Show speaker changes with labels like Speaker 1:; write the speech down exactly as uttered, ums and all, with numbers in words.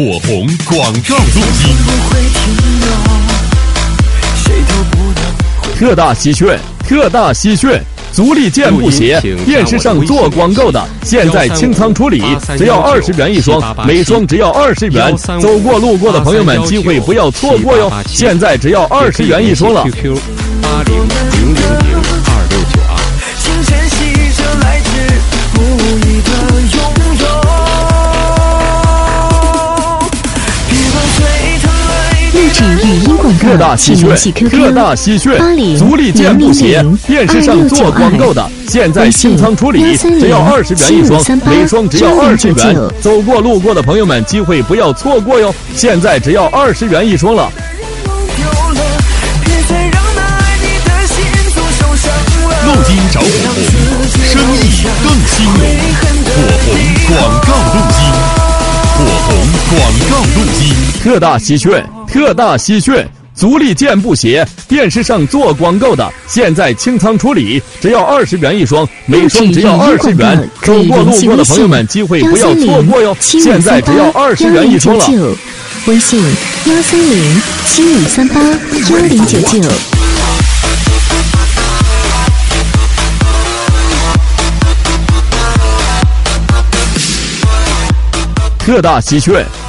Speaker 1: 火红广告录音。特大稀缺，特大稀缺！足力健步鞋，电视上做广告的，现在清仓处理，只要二十元一双，每双只要二十元。走过路过的朋友们，机会不要错过哟！现在只要二十元一双了。
Speaker 2: Q Q 八零零零零二六九二。
Speaker 3: 录制语音广告，
Speaker 2: 特大稀缺，
Speaker 3: 特
Speaker 2: 大稀缺！足力健步鞋，电视上做广告的，现在清仓处理，只要二十元一双，每双只要二十元。走过路过的朋友们，机会不要错过哟！现在只要二十元一双了。
Speaker 1: 录音找火红，生意更兴隆。火红广告录音，火红广告录音。
Speaker 2: 特大稀缺，特大稀缺！足力健步鞋，电视上做广告的，现在清仓处理，只要二十元一双，每双只要二十元。走过路过的朋友们，机会不要错过哟！现在只要二十元一双了。
Speaker 3: 微信幺三零七五三八幺零九九。
Speaker 2: 特大稀缺，